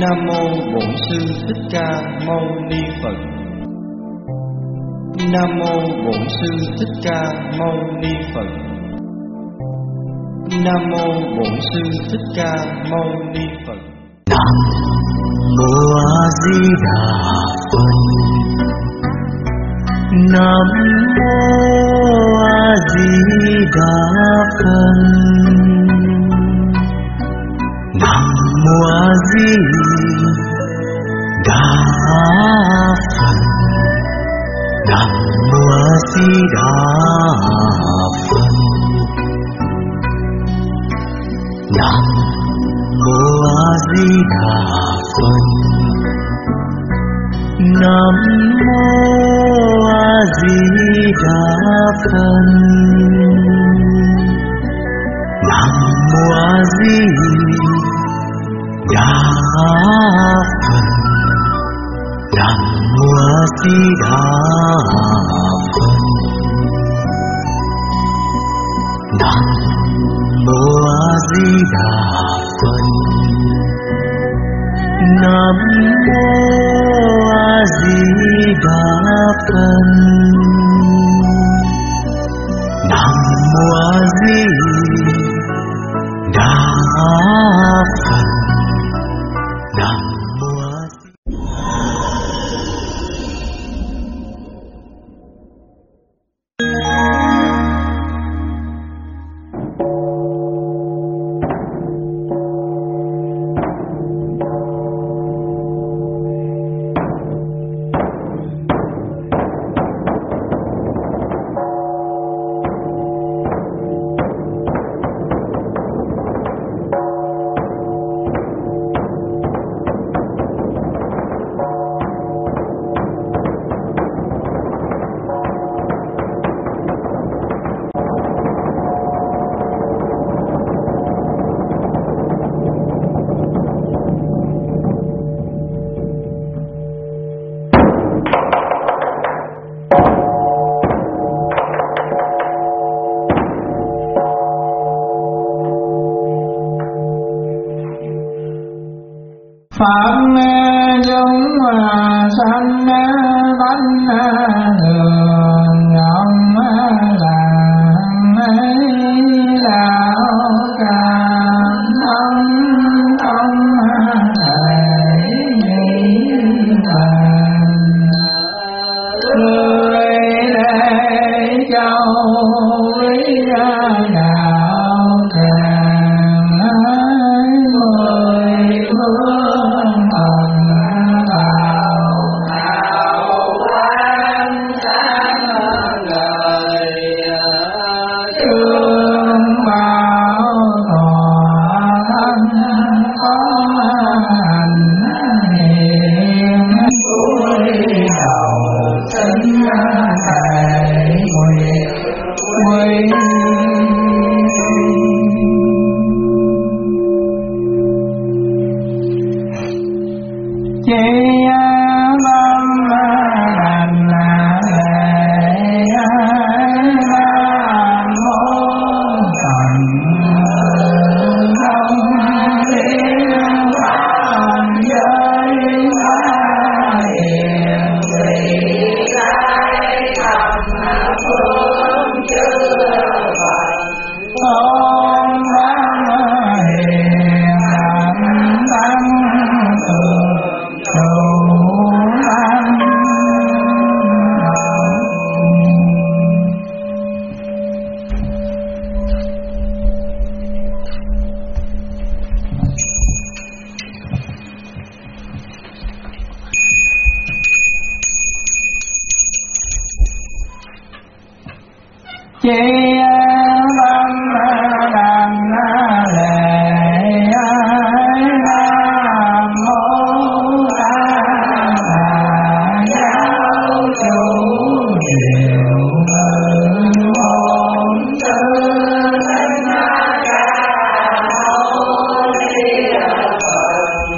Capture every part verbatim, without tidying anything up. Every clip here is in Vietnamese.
Nam mô Bổn Sư Thích Ca Mâu Ni Phật. Nam mô Bổn Sư Thích Ca Mâu Ni Phật. Nam mô Bổn Sư Thích Ca Mâu Ni Phật. Nam mô A Di Đà Phật. Nam mô A Di Đà Phật. Nam mô A Di Đà Phật. Nam mô A Di Đà Phật. Nam mô A Di Đà Phật. Nam mô A Di Đà Phật. Nam mô A Di Đà Phật. Nam mô A Di Đà Phật. Nam mô A Di Đà Phật. Nam mô A Di Đà Phật. Nam mô A Di Đà Phật. Nam mô A Di. Phật chúng sanh tánh thường ông làng ấy đạo cảm ông ông thầy nghĩ thần người để châu quý đạo càng mười phương thần đạo đạo quan sáng lời trương bảo tòa thân có hành hiền cuối đầu sinh thầy nguyện quy chỉ tâm lành lệ nam mô thần thông thiên thần giới hiền vị lai thập phương chư Phật tôn văn hiền tâm thường chỉ tâm đàn lệ nam mô a giáo chủ diệu ngự môn tư thánh ca mâu ni Phật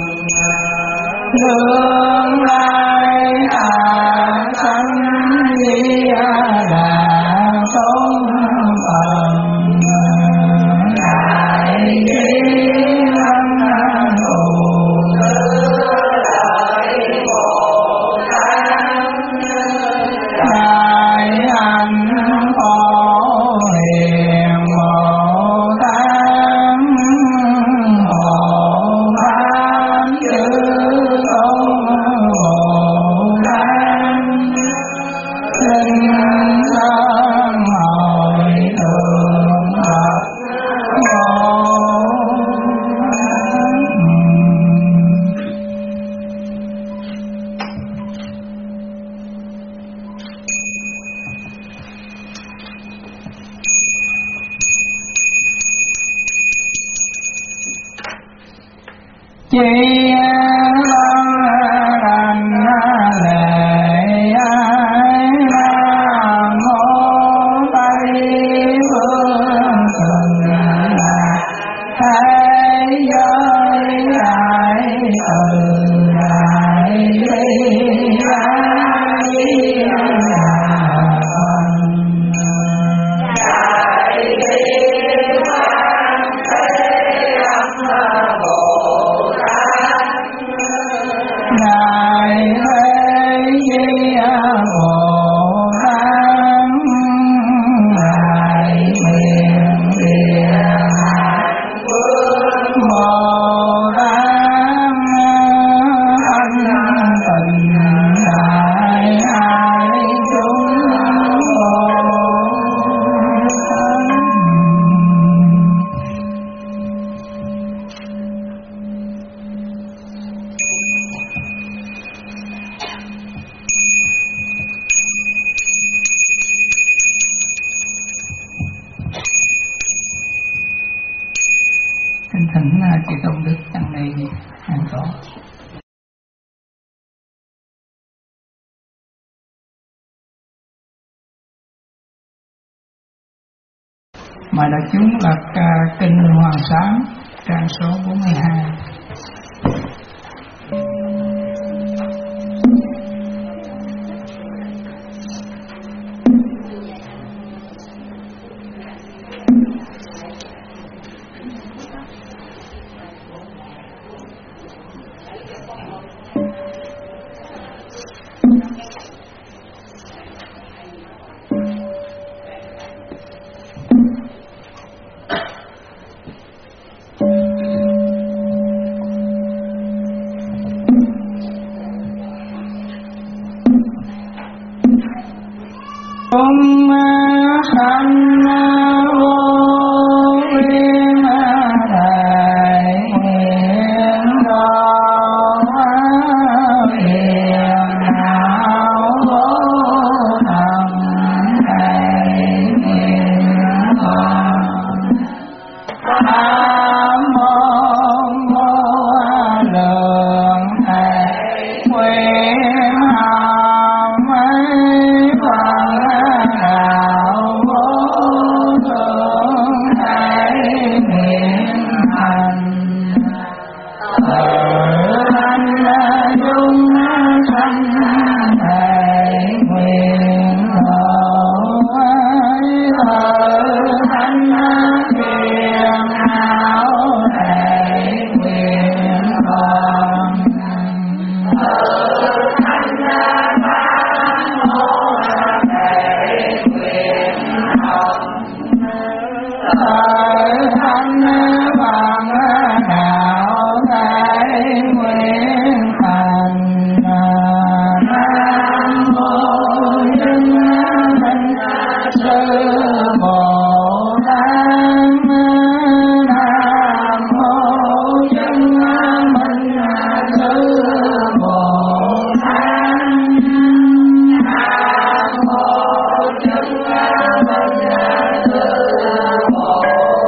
tương lai hạ sanh di đà tôn phần đại trí thù linh thân hồi thượng Phật chỉ đành lệ ai nam mô Tây phương cực lạc thế giới đại từ đại bi đại chị Công Đức tăng ni an tổ. Mời đại chúng lật uh, kinh Hoàng Sáng trang số bốn mươi hai. Om Sanh vô biên đại nguyện độ hiền hảo vô thầm đại nguyện còn nam mô vô lượng thầy nguyện hàm mấy phần đạo vô thượng đại nguyện hành ở thanh dung sanh đại nguyện độ ở thanh thiền hảo đại nguyện còn ở thanh nam mô đại nguyện hồng ở thanh bằng đạo đại nguyện thành nam mô chứng minh sư Bồ Tát nam mô chứng minh sư Bồ Tát nam mô chứng minh sư Bồ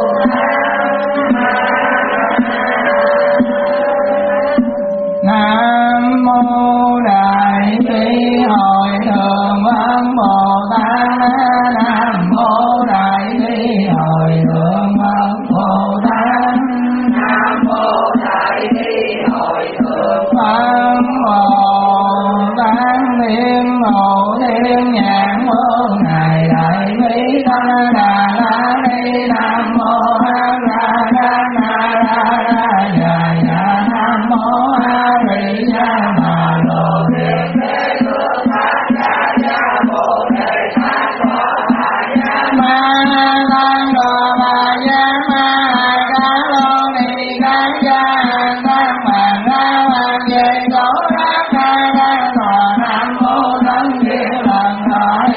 Nam mô Đại Bi Hội Thượng Văn Bồ Tát. Nam mô Đại Bi Hội Thượng Văn Bồ Tát. Nam mô Đại Bi Hội Thượng Văn Bồ Tát. Niệm mô thiên nhãn môn Ngài Đại Bi Ta Đà La Ni. Nam mô A Ra Đa Na Ra Ra Dạ Dạ. Nam mô A Di Đà Ma Lô Đề Đề Cơ Tát Đa Đa Bồ Đề Tát Bồ Tát Đa Ma Tăng Đồ Ma Gia Ma Ca Lô Ni Đa Gia Tăng Ma Ra Ma Dê Tổ Đa Ca Đa Thọ. Nam mô Thân Thiên Lần Thọ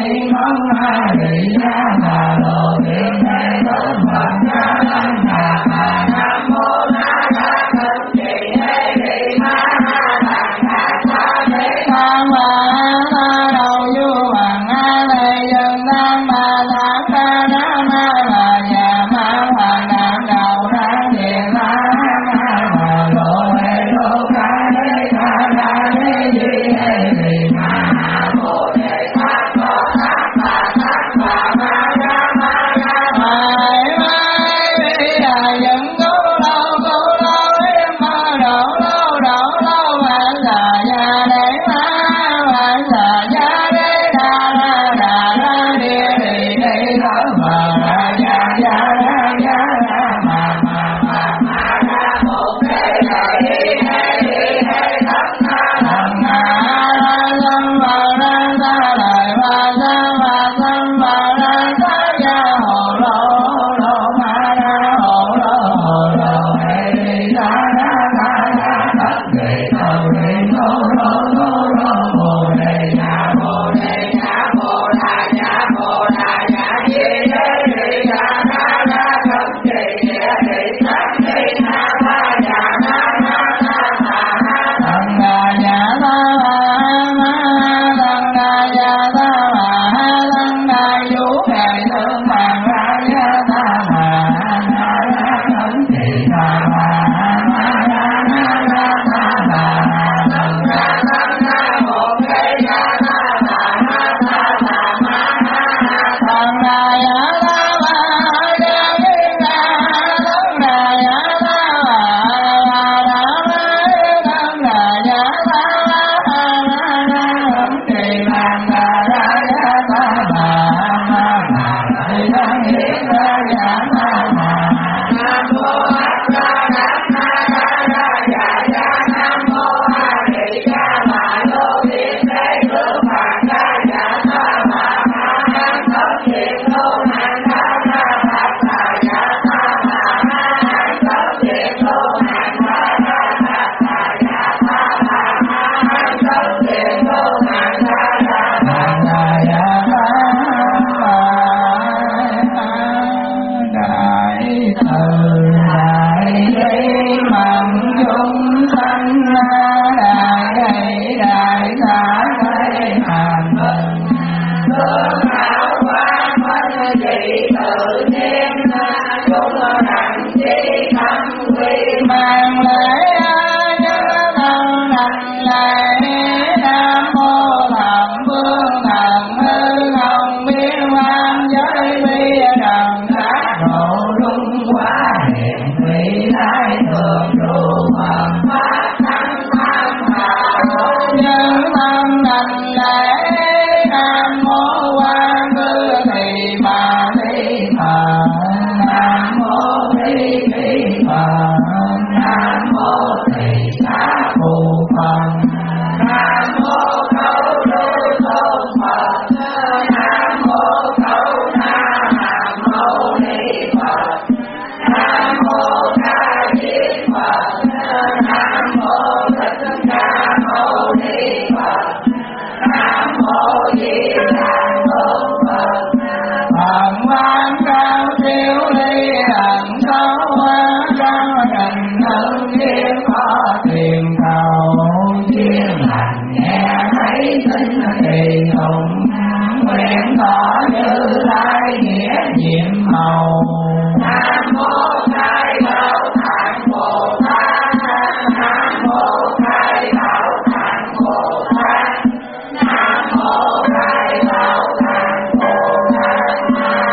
mang lễ nhân thân đảnh lễ nam mô thập phương thần hư không biết quan giới bi trần sát độ luân hóa hiện thủy thái thượng trụ phật pháp thắng tham hạ nhân thân đảnh lễ nam mô quan cư thị bà thị phật nam mô thị thị phật nam mô thị xá phù phật nam mô câu lưu tôn phật nam mô câu na hàm mâu ni phật nam mô ca diếp phật nam mô thích ca mâu ni phật nam mô di đà tôn phật phật quan cao siêu ly ẩn sâu quan cao thành thân thiên có tìm cầu duyên lành nghe thấy tin kỳ hùng nguyện tỏ như lai nghĩa nhiệm màu nam mô khai bảo thản bồ tát nam mô khai bảo thản bồ tát nam mô khai bảo thản bồ tát.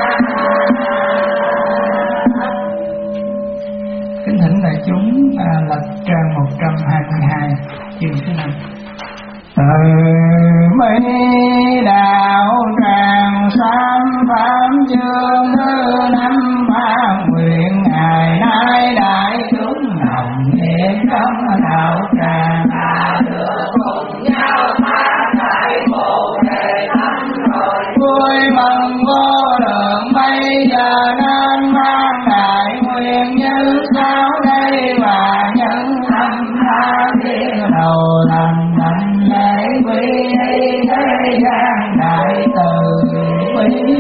Kính thỉnh đại chúng à, lật trang một trăm hai mươi hai chương thứ năm. Từ mấy đạo tràng sám pháp chương thứ năm ba nguyện ngày nay đại chúng đồng niệm trong đạo tràng ta được cùng nhau phá khai bồ đề tâm rồi vui mừng vô lượng bây giờ nên mang đại nguyện như sau đây và nhân tâm tha thiên đầu thành thành lễ quy thế gian đại từ quý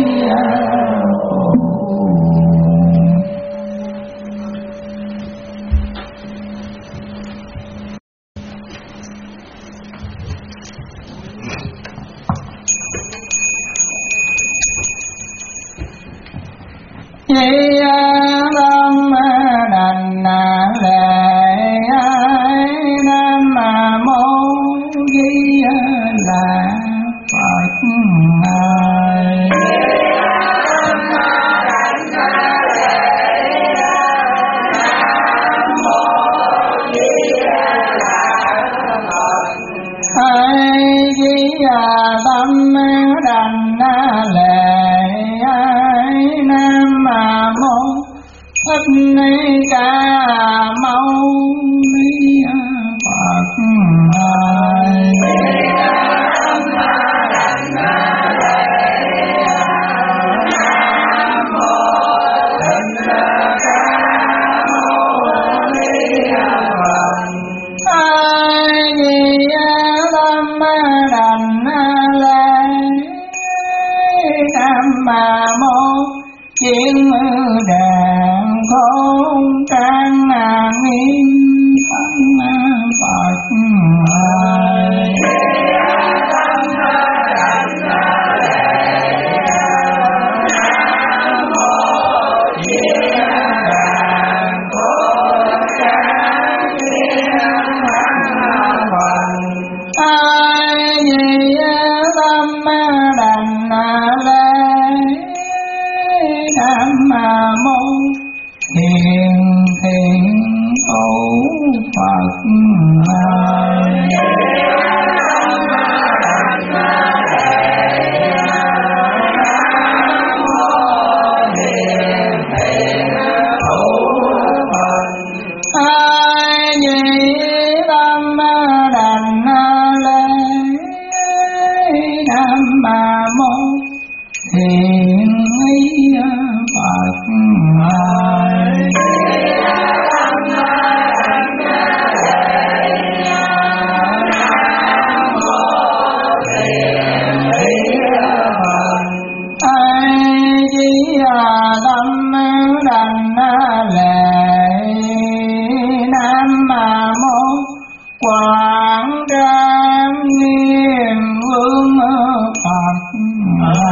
Di Lâm đành lễ Nam Mô Di Đà Phật. Ai Di Tâm đành lễ Nam Mô Thích Ca Mâu Ni Phật. Chiến đàn khôn trang nghiêm thân Phật. Thiền thiện tổ Phật. Ai nhị tâm đảnh lễ Nam Mô Thiện ý Phật. Tâm đảnh lễ Nam Mô Quảng Trang Nghiêm Vương Phật.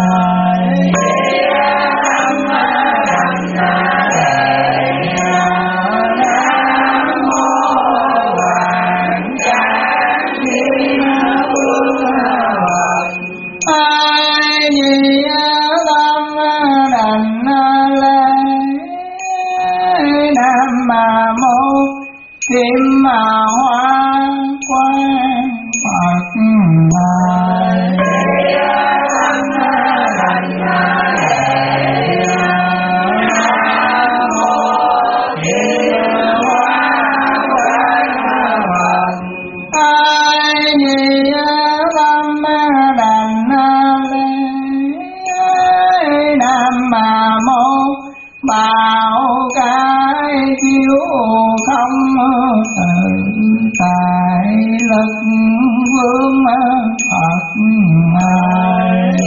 Di Tâm Đảnh Lễ Nam Mô Kim Hoa Quang Phật Ngài. Bảo cái chiếu không tự tại lực vương Phật Ngài.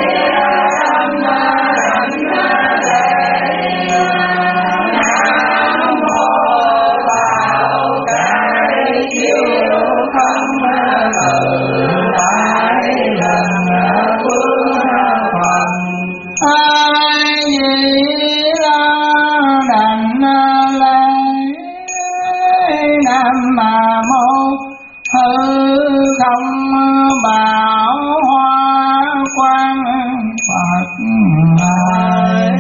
Không bảo hoa quang Phật Ngài.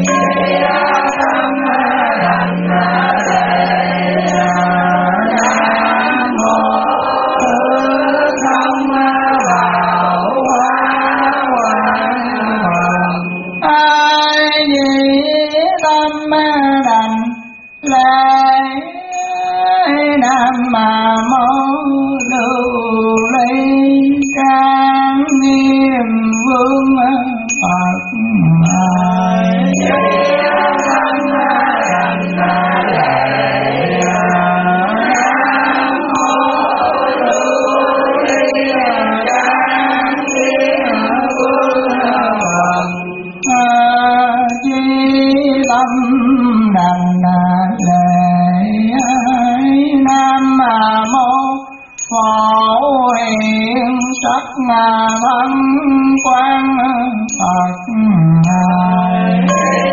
Thân quang Phật Ngài.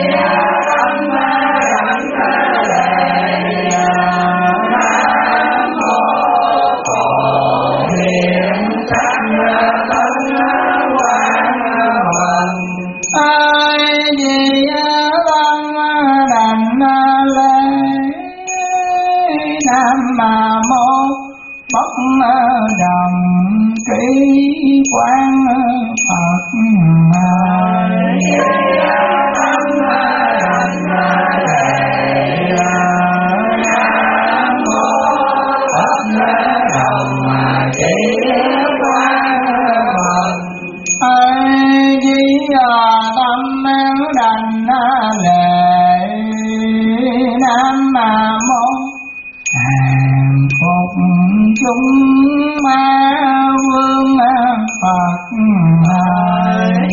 Bất đồng trí quang Phật Ngài. Tâm đảnh lễ Nam Mô hạnh phúc chúng ma vương Phật Ngài.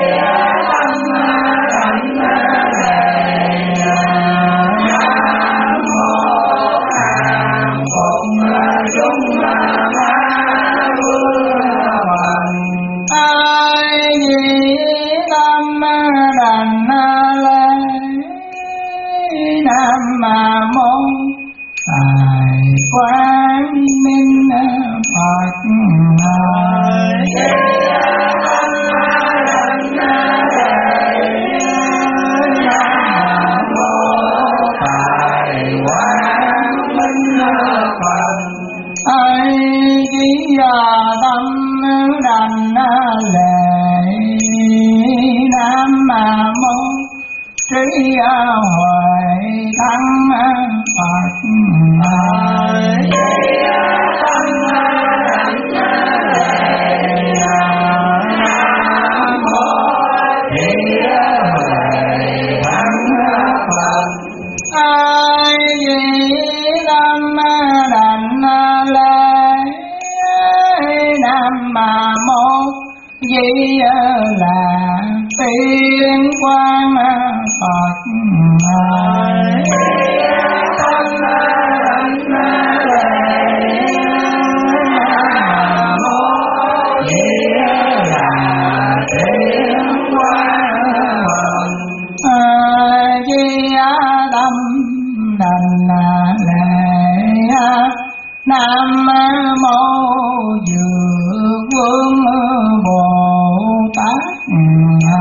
Nam Mô Tài Quang Minh Phật Ngài. Nam Mô Tài Quang Minh Phật. Ai Di Tâm đảnh lễ Nam Mô Trí Huệ Thắng Phật Ngài. Nam Mô Trí Huệ Thắng Phật. Ai Di Tâm đảnh lễ Nam Mô Di là tiên quang Phật Ngài. Nam Mô Di là tiên quang Phật. Di Tâm đảnh lễ Nam Mô Dược Vương Bồ Tát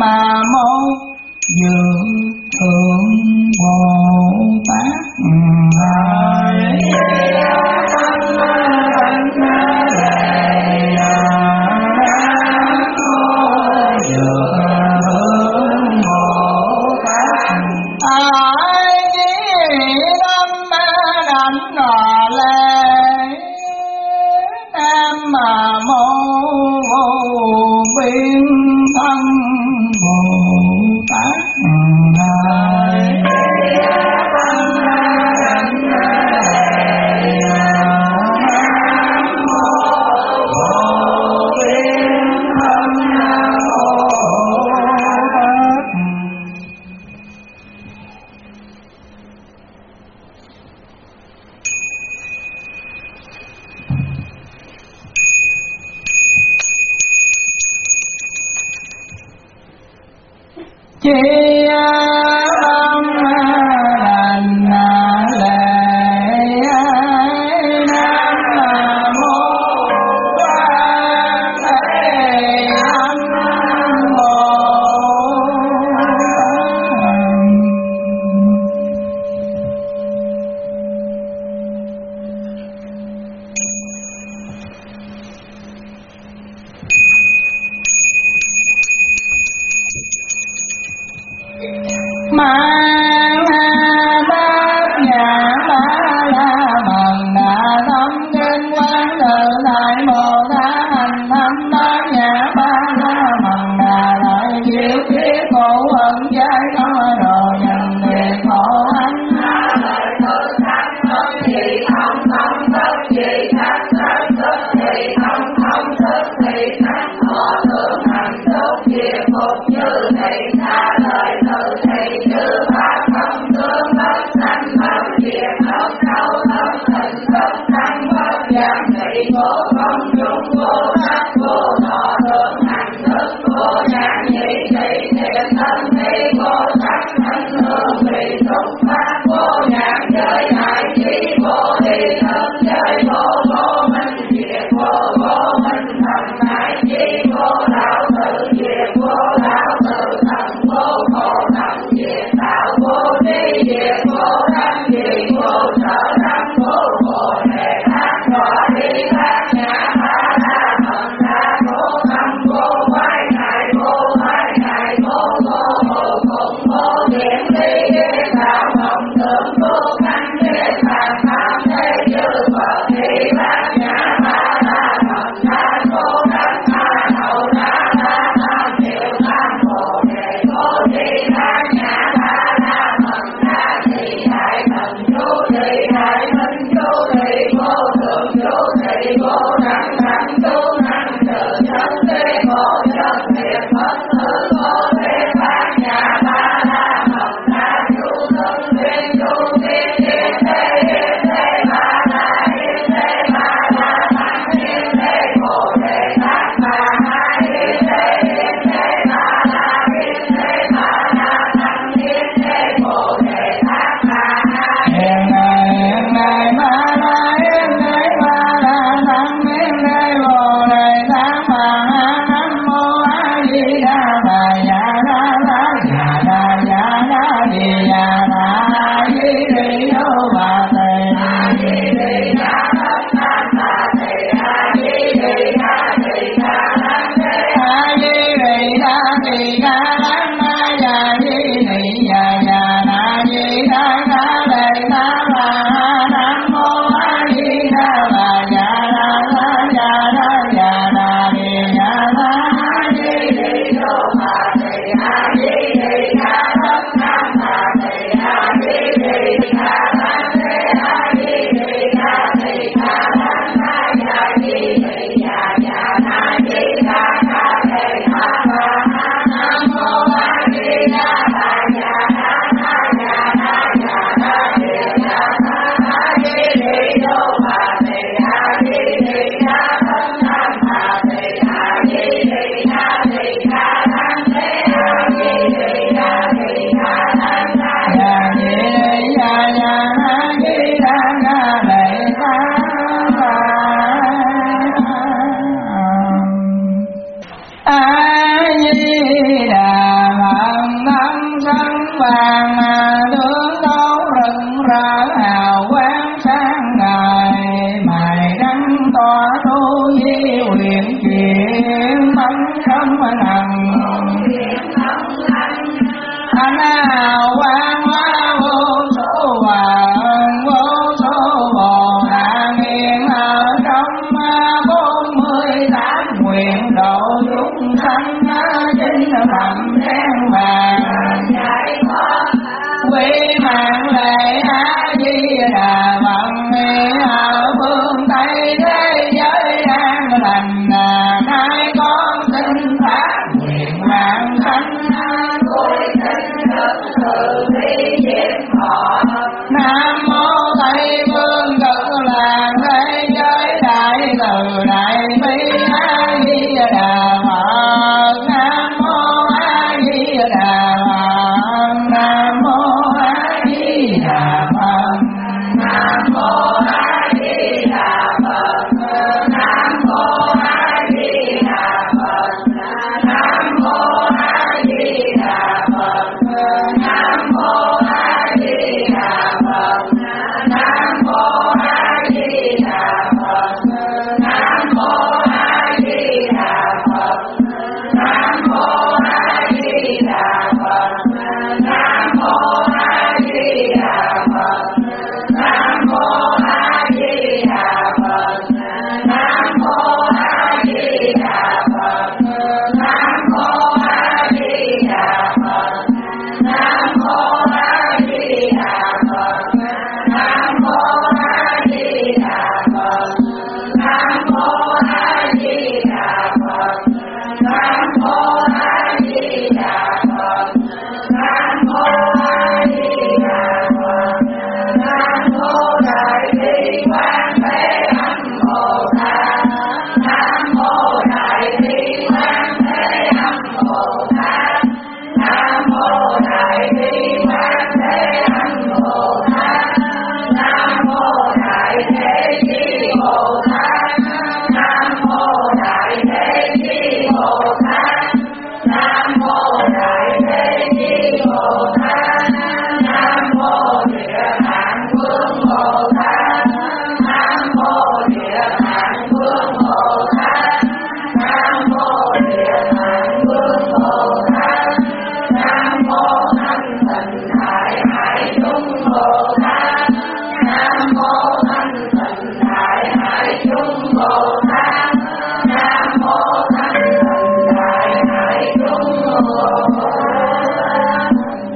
mà mâu dường thượng Bồ Tát. Chi âm đảnh lễ Nam mô Quan Thế Âm Bồ mang bát nhã ba la mật đà tâm kinh quán tự tại Bồ Tát hành thâm bát nhã ba la mật đà đại diệu thiết khổ hận trái có đồ nhân thiệt khổ ánh lời tự thắng tất gì không không tất gì thắng tất tất gì không không tất gì thắng họ thường hành tốt diệt phục như thị tha lời tự thị chữ pháp không tướng bất sanh bất diệt không khẩu không tình không thắng bất giam thị vô không trung vô thất vô thọ thường hành thức vô nhãn nhị thị thiện thân thị vô sắc thân hương vị xúc pháp vô nhãn giới hại trí vô thị thân giới vô vô minh diệt vô vô minh thần đại trí vô đạo tự diệt vô đạo tự thần vô khổ thần diệt đạo vô tri diệt vô đắc diệt vô sở đắc vô bồ đề tát đọa đi thác chuyện bắn không nặng anh hào quang hóa vô số hoàng vô số bồ tát nguyện ở trong bốn mươi tám nguyện độ chúng sanh chính phẩm đen vàng quy mạng lệ a di đà phật ở phương tây thế giới an lành nay con xin phát nguyện mạng sanh Nam mô Tây Phương Cực Lạc thế giới đại từ đại bi a di đà phật Nam mô a di đà phật Nam mô a di đà phật Nam mô a di đà phật Nam mô a di đà phật Nam mô a di đà phật Nam mô a di đà phật Nam mô a di đà phật Nam mô a di đà phật Nam mô a di đà phật Nam mô a di đà phật Nam mô a di đà phật Nam mô a di đà phật Nam mô a di đà phật Nam mô a di đà phật Nam mô a di đà phật Nam mô a di đà phật Nam mô a di đà phật Nam mô a di đà phật Nam mô đại bi quán thế âm bồ tát Nam mô đại bi quán thế âm bồ tát Nam mô đại bi quán thế âm bồ tát Nam mô đại thế chí bồ tát Nam mô đại thế chí bồ tát Nam mô đại thế chí bồ tát Nam mô địa tạng vương bồ tát Nam mô địa tạng vương bồ tát Nam mô địa tạng vương bồ tát Nam mô thanh tịnh đại hải chúng bồ tát Nam mô thanh tịnh đại hải chúng bồ tát Nam mô thanh tịnh đại hải chúng bồ tát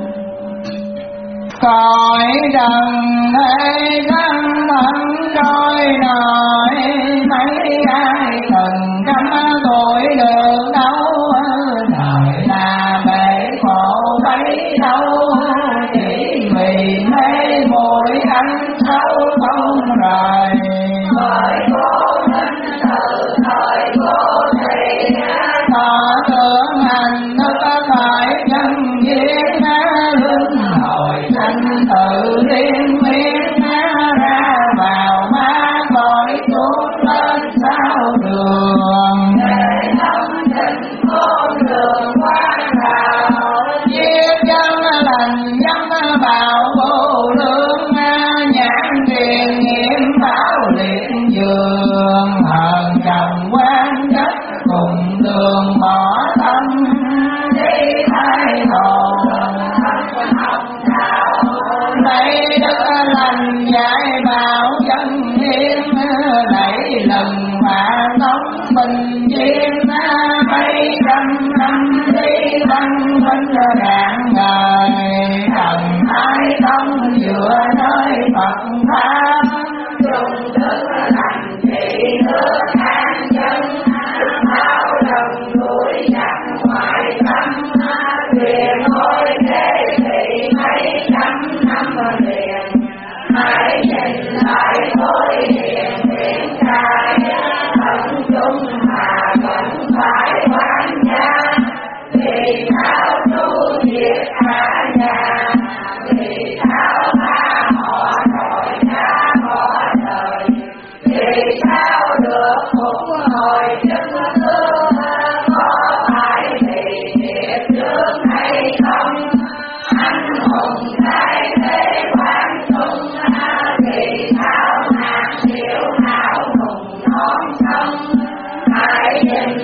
cõi trần thế thân thân trôi nổi mấy ai từng trăm tuổi được đâu đời là bể khổ thấy đâu chỉ vì mê muội ăn sâu không rời bởi vô minh từ thời vô thị thọ tưởng hành thức tại chân duyên luân hồi sanh tự thiên biến ra vào ba cõi xuống lên sao đường để thông trình con đường quan đạo giết chân lành dâm bảo vô lương nhãn tiền nghiệm bảo liệt giường hờn chồng quan chất cùng đường bỏ tâm đi thay hồn lấy đức lành dạy bảo chân hiến lấy lần mà tống bình duyên mấy trăm năm đi băng binh rạng ngời thần thái tâm giữa nơi Phật pháp dùng đức lành trị nước an dân bao lần đuổi giặc ngoại tâm quyền ngôi thế thị mấy trăm năm liền hãy nhìn lại thôi hiền hiện tại thần chung mà vẫn phải quan gia vì sao tu diệt cả nhà vì sao tha họ rồi tha họ đời vì sao được phục hồi chân thương có phải vì nghiệp trước hay không anh hùng thay thế quan trung vì sao nàng chịu nào cùng non sông hãy nhìn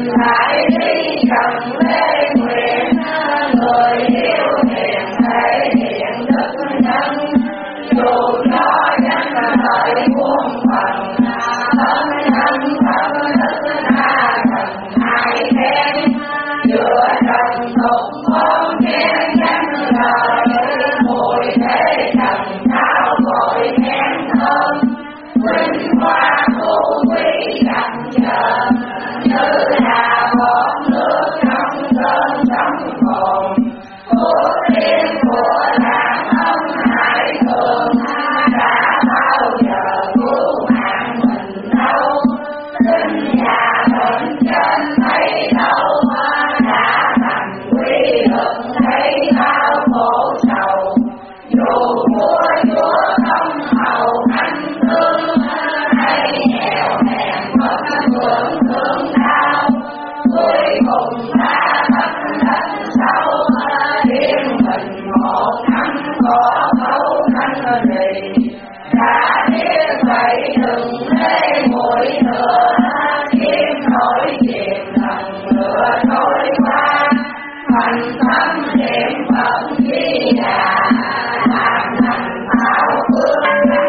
lại đi trần lê nguyện, người yêu hiền thể hiện đức nhân, dù cho danh lợi muôn phần, thân thân thân đức tha thần ai khen, giữa trần tục con khen danh lợi, mùi thế trần sao gọi khen thơm, vinh hoa phú quý gặp nhờ, như là bọt nước trong cơn sóng cồn, của tiên của lạc âm hải thường, đã bao giờ cứu mạng mình đâu, sinh nhà bệnh trên thấy đâu, đã thành quy lực thấy bao khổ sầu, dù của chúa không hầu anh thương, hay nghèo hèn mất vượng thương đau, cuối cùng ta thất thất sau, riêng mình một năm có câu thanh rì, đã biết vậy đừng lê muội nữa, kiếm nổi chuyện lần nữa trôi qua, thành tâm niệm phật di đà, làm thành thảo phước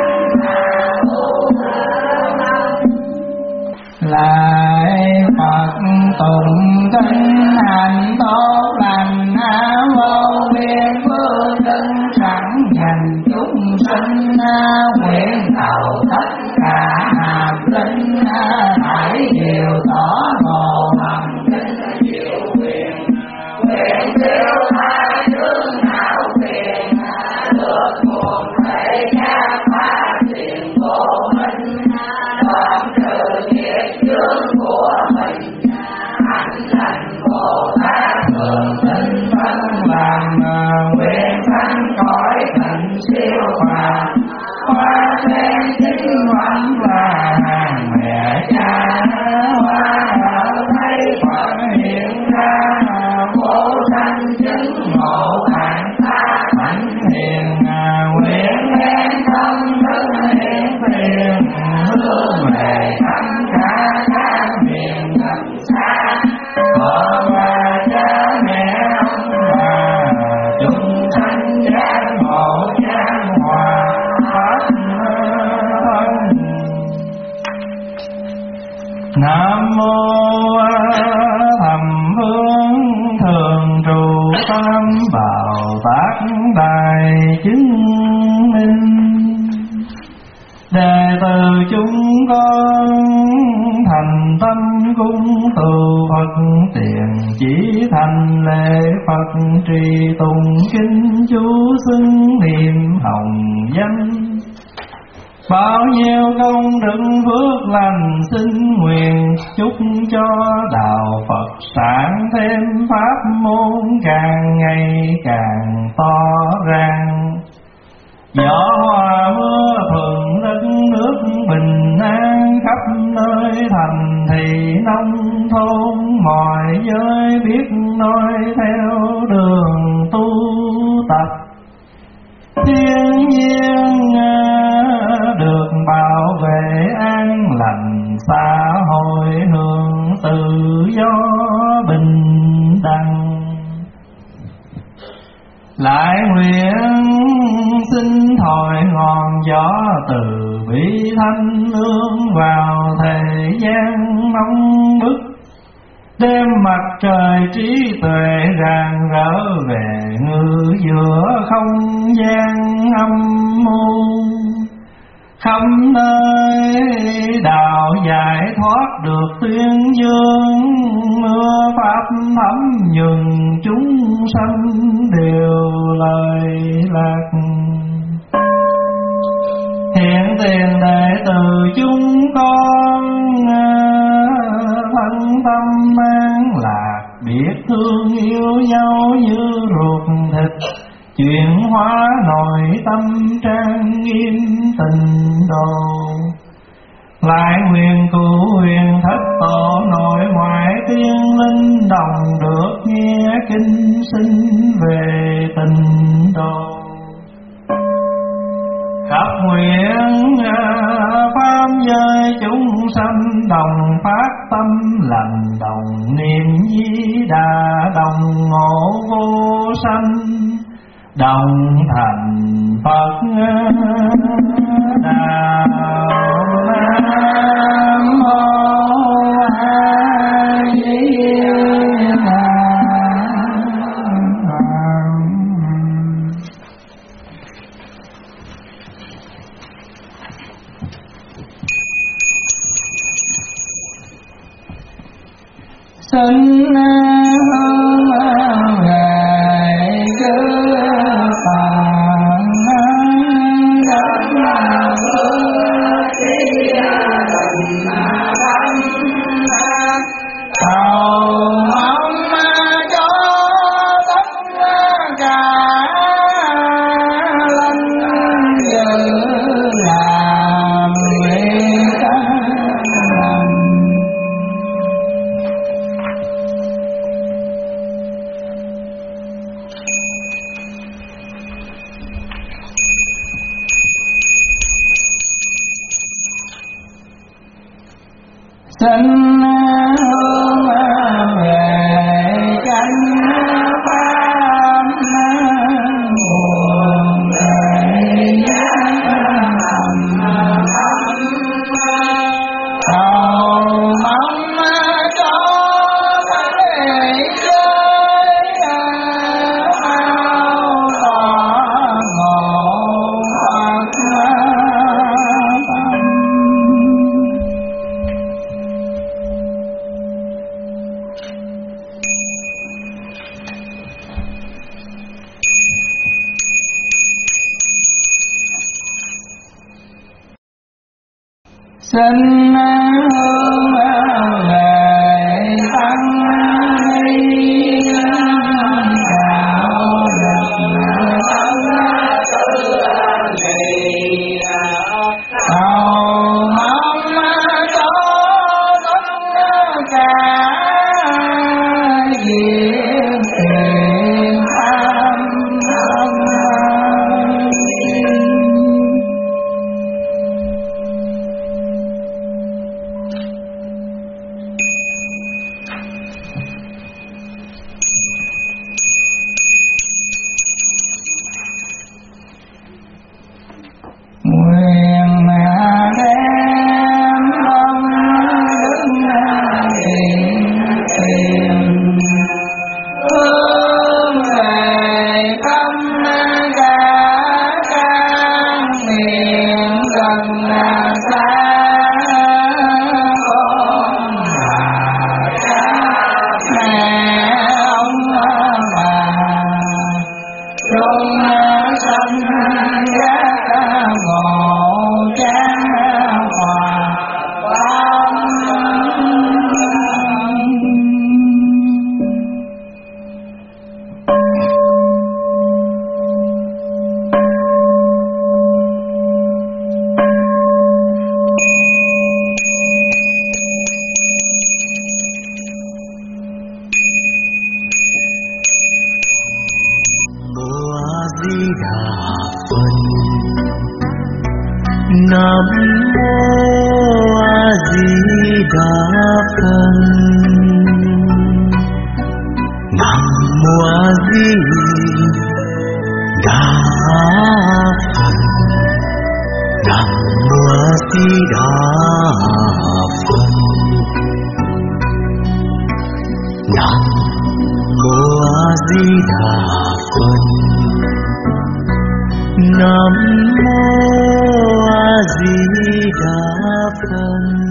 lại Phật tụng kinh hành tốt lành, vô biên phương đức sẵn dành chúng sinh, nguyện cầu tất cả hạt linh, hãy điều tỏ hồ bằng kinh diệu quyền, nguyện tiêu tha thương hảo phiền, được nguồn thể gia phá tiền của mình, đoạn trừ nghiệp chướng của mình, hạnh thành Bồ Tát thường tinh phân làm, nguyện sanh cõi thành siêu phàm, hoa sen chính văn và hàng mẹ cha, hoa ở thấy Phật hiện ra, vô sanh chứng ngộ tạng tha thánh hiền, nguyện khen tâm đức hiển phiền, hướng về tất cả các miền gần xa, vợ và cha mẹ ông bà, chúng sanh giác ngộ trang hòa pháp thân. Nam mô Thầm Hương Thường Trụ Tam Bảo Tác Đại Chứng Minh, đệ tử chúng con thành tâm cung từ Phật tiền, chỉ thành lễ Phật trì tụng kinh chú xưng niệm hồng danh, bao nhiêu công đức phước lành xin nguyện, chúc cho đạo Phật sáng thêm pháp môn càng ngày càng to ràng, gió hòa mưa thuận đất nước bình an, khắp nơi thành thị nông thôn mọi giới biết nói theo đường tu tập, thiên nhiên được bảo vệ an lành, xã hội hưởng tự do bình đẳng. Lại nguyện xin thổi ngọn gió từ bi thanh lương vào thế gian nóng bức, đêm mặt trời trí tuệ rạng rỡ về ngự giữa không gian âm mưu, khắp nơi đạo giải thoát được tuyên dương, mưa pháp thấm nhường chúng sanh đều lời lạc. Hiện tiền đệ tử chúng con thân tâm an lạc, biết thương yêu nhau như ruột thịt, chuyển hóa nội tâm trang nghiêm tình đồ. Lại nguyện cứu huyền thất tổ nội ngoại tiên linh đồng được nghe kinh sinh về tình đồ. Khắp nguyện pháp giới chúng sanh đồng phát tâm lành, đồng niệm Di Đà, đồng ngộ vô sanh, đồng thành Phật đạo. Nam mô A Di Đà. Xin hướng về chư Phật đấng phước trí tình thâm, cầu mong cho tất cả linh dữ làm nguyện lành. Xin hướng về chánh pháp nguồn về giác thầm thâm, cầu mong cho thế giới ao tỏ ngộ Phật tâm. Xin hướng về tăng ni đạo lực tâm trì, cầu mong cho tất cả việc thiện tham ân. Nguyện đem công đức hiện tiền, hướng về tâm cả căn niệm gần xa, con là cha mẹ ông bà, chúng sanh giác ngộ chánh hòa quang. Di Đà Phật. Nam mô A Di Đà Phật. Nam mô A Di Đà Phật. Nam mô A Di Đà Phật. Nam mô A Di Đà Phật. Nam mô A Di Đà Phật.